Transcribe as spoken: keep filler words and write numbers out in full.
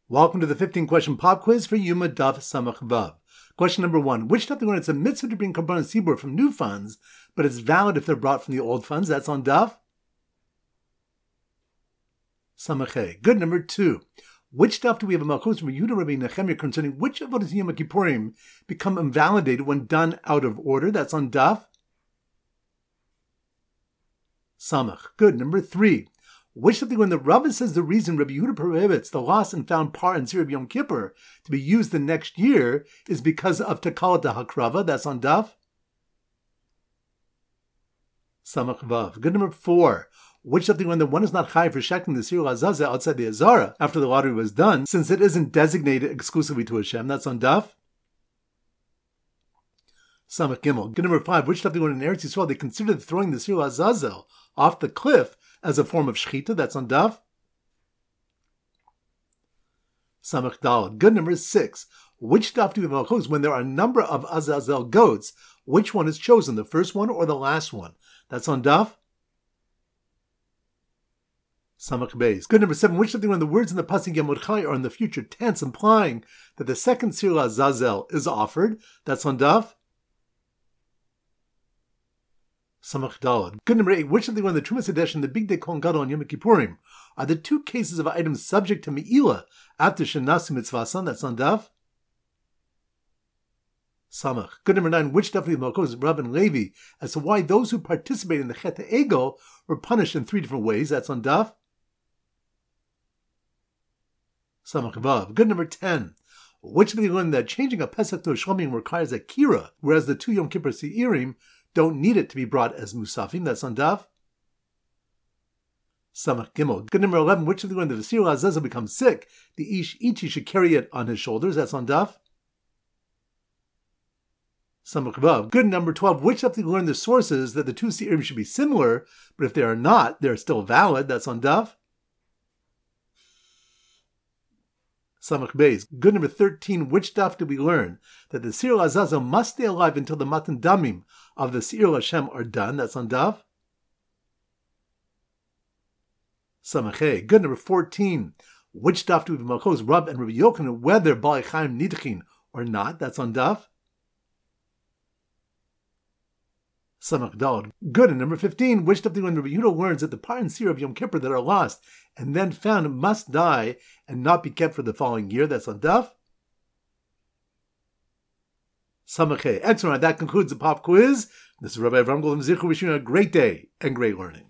Welcome to the fifteen question pop quiz for Yuma Daf Samach Vav. Question number one. Which Daf when it's a mitzvah to bring Karban Sibur from new funds, but it's valid if they're brought from the old funds? That's on Daf Samach Hey. Good. Number two. Which Daf do we have a Malchus from Yehuda Rabbi Nechemia concerning which Avodas Yom Kippurim become invalidated when done out of order? That's on Daf Samach. Good. Number three. Which something when the Rava says the reason Rabbi Yehuda prohibits the lost and found par and Sirib Yom Kippur to be used the next year is because of Takalat HaKrava? That's on Daf Samach Vav. Good. Number four. Which something when the one is not high for shechting the Sirul Azazel outside the Azara after the lottery was done, since it isn't designated exclusively to Hashem? That's on Daf Samach Gimel. Good. Number five. Which something when in Eretz Yisrael they considered throwing the Sirul Azazel off the cliff as a form of shechita? That's on Daf Samach Daled. Good. Number six. Which Daf do we have Malchus when there are a number of Azazel goats? Which one is chosen, the first one or the last one? That's on Daf Samach Beis. Good. Number seven. Which something when the words in the pasuk Yamod Chai are in the future tense, implying that the second Sirul Azazel is offered? That's on Daf Samach Daled. Good. Number eight. Which something when the Trumas Hadesh and the Big Day Kohen Gadol on Yom Kippurim are the two cases of items subject to Me'ilah after Shenasi Mitzvasan? That's on Daf Samach. Good. Number nine. Which Daf Malchus Rav and Levi as to why those who participate in the Chet HaEgel were punished in three different ways? That's on Daf Samach Vav. Good. Number ten. Which of the learned that changing a Pesach to a Shlomim requires a Kira, whereas the two Yom Kippur Seirim don't need it to be brought as Musafim? That's on Daf Samach Gimel. Good. Number eleven. Which of the learned that the Sirul Azazel becomes sick, the Ish Ichi should carry it on his shoulders? That's on Daf Samach Vav. Good. Number twelve. Which of the learned the sources that the two Seirim should be similar, but if they are not, they're still valid? That's on Daf Samach Beis. Good. Number thirteen. Which Daf did we learn that the Sirul Azazel must stay alive until the Matan Damim of the Sirul Hashem are done? That's on Daf Samach Hey. Good. Number fourteen. Which Daf do we have Malchus Rab and Rabbi Yochanan whether Baalei Chaim Nidchin or not? That's on Daf Samach Daled. Good. And number fifteen. Which Daf do we when Rabbi Yehuda learns that the par and Sir of Yom Kippur that are lost and then found must die and not be kept for the following year? That's on Daf Samach Hey. Excellent. That concludes the pop quiz. This is Rabbi Avram Golden Zichu wishing you a great day and great learning.